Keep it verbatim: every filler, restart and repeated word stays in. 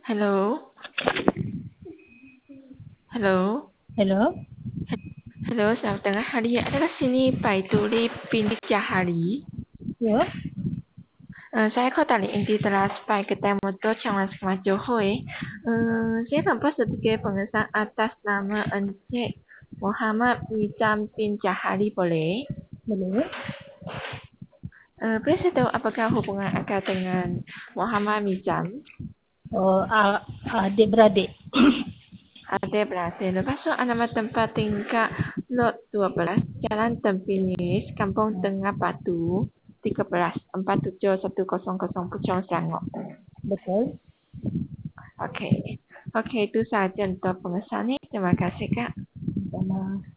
Halo. Halo. Hello? Halo, selamat tengah hari. Adakah sini Pak Tuli binti Jahari? Ya, Uh, saya kau tadi inti telah supaya kita motor jangan semacam Johoi. Uh, saya tanpa sebagai pengesan atas nama Encik Muhammad Nizam bin Jahari boleh? boleh. Uh, boleh saya tahu apakah hubungan akak dengan Muhammad Nizam? Oh, a- adik-beradik. Ada berhasil. Lepas tu nama tempat tingkat lot dua belas Jalan Tempinis, Kampung Tengah Batu, tiga belas empat tujuh satu kosong kosong Puchong Selangor. Betul. Okey. Okey, itu sahaja untuk pengesan ni. Terima kasih, Kak. Sama.